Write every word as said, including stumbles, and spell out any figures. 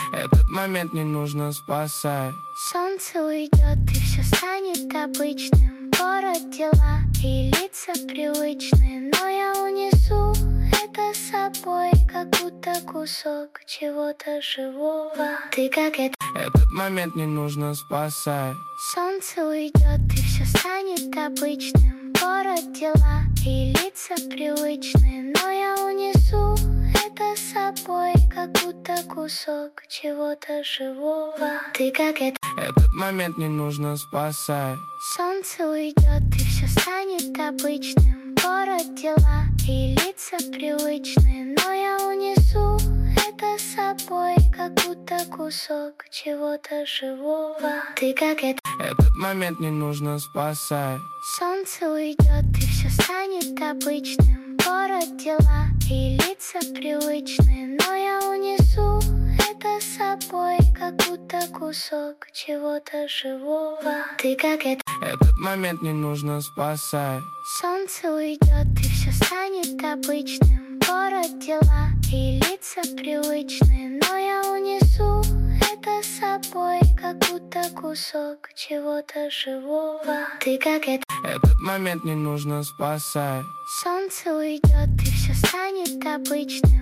Этот момент не нужно спасать. Солнце уйдет, и все станет обычным. Город, дела и лица привычные, но я унесу это с собой, как будто кусок чего-то живого. Ты как это. Этот момент не нужно спасать. Солнце уйдет, и все станет обычным. Город, дела и лица привычные, но я унесу это с собой, как будто кусок чего-то живого. Ты как это. Этот момент не нужно спасать. Солнце уйдет, и все станет обычным. Город, дела и лица привычные, но я унесу это с собой, как будто кусок чего-то живого. Ты как это. Этот момент не нужно спасать. Солнце уйдет, и все станет обычным. Город, дела и лица привычные, но я унесу это с собой, как будто кусок чего-то живого. Ты как это. Этот момент не нужно спасать. Солнце уйдет, и все станет обычным. Город, дела и лица привычные, но я унесу это с собой, как будто кусок чего-то живого. Ты как это. Этот момент не нужно спасать. Солнце уйдет, и все станет обычным.